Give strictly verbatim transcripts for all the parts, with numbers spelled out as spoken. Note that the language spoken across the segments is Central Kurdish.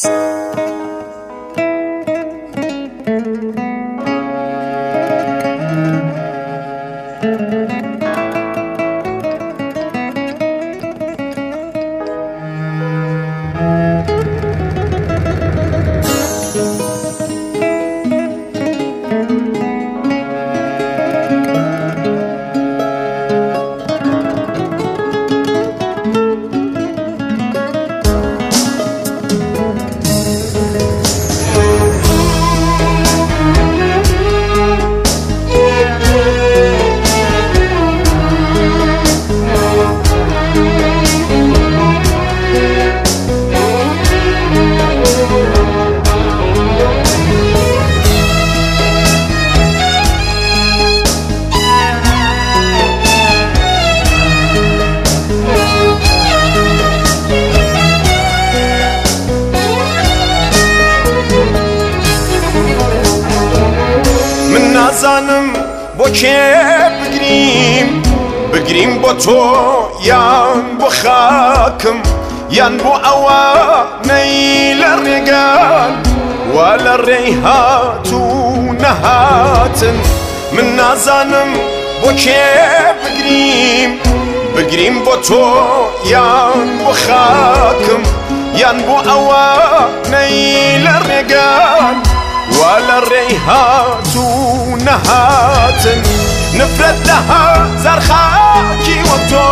نازانم بۆ کێ بگریم بگریم بۆ تۆ یان بۆ خاکم یان بۆ ئەوانەی لە ڕێگان وا لە ڕێی هاتوو نەهاتن. من نازانم بۆ کێ بگریم بگریم بۆ تۆ یان بۆ خاکم یان بۆ ئەوانەی لە ڕێگان وا لە ڕێی هاتوو نەهاتن. نفرەت لە هەزار خاکی وەک تۆ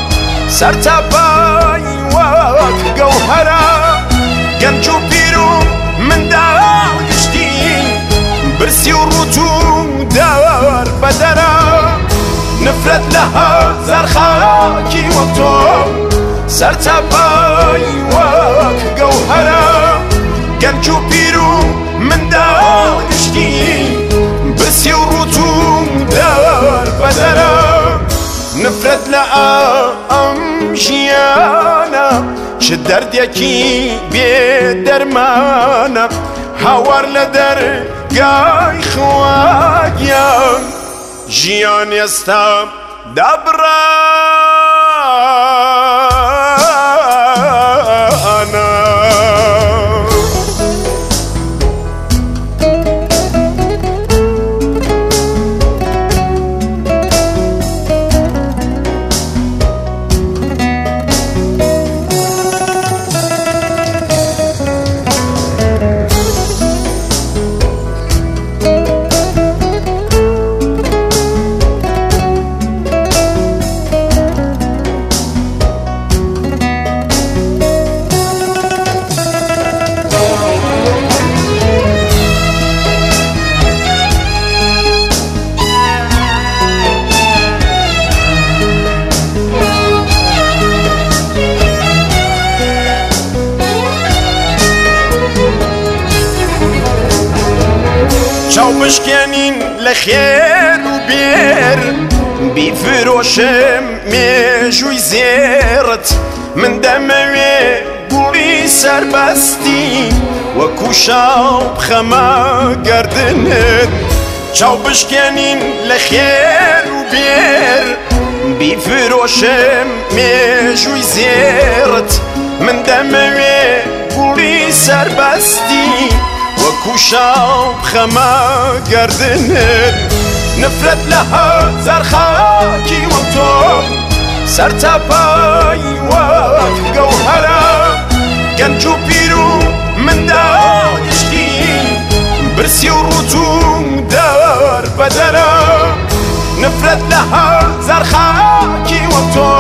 سەرتاپای وەک گەوهەرە گەنج و پیر و منداڵ گشتین برسی و ڕوت و دەوەر بەدەرە. نفرەت لە هەزار خاکی وەک تۆ سەرتاپای وەک گەوهەرە گەنج و پیر و منداڵ گشتین برسی و ڕوت و دەوەر بەدەرە. نفرەت لە ئەم ژیانە چ دەردێکی بێ دەرمانە هاوار لە دەرگای خواگیان ژیان ئێستا دابڕانە. چاو بشکێنین لە خێر و بێر بیفرۆشم مێژووی زێڕت. من دەمەوێ گوڵی سەربەستی وەکوو شاو بخەمە گەردنت. چاو بشکێنین لە خێر و بێر بیفرۆشم مێژووی زێڕت. من دەمەوێ گوڵی سەربەستی وەکوو شاو بخەمە گەردنت. نفرەت لە هەزار خاکی وەک تۆ سەرتاپای وەک گەوهەرە گەنج و پیر و منداڵ گشتین برسی و ڕوت و دەوەر بەدەرە. نفرەت لە هەزار خاکی وەک تۆ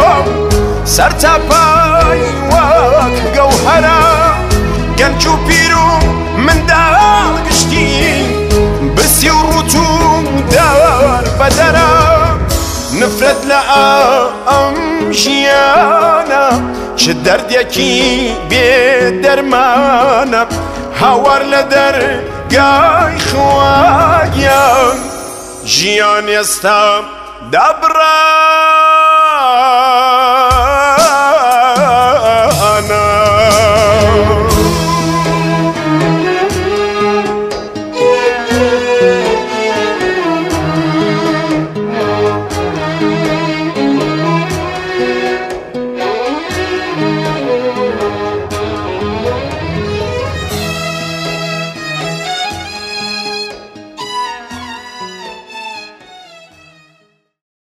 سەرتاپای وەک گەوهەرە گەنج و پیر و منداڵ گشتین برسی و ڕوت و دەوەر بەدەرە. نفرەت لە ئەم ژیانە چ دەردێکی بێ دەرمانە هاوار لە دەرگای خواگیان ژیان ئێستا دابڕانە.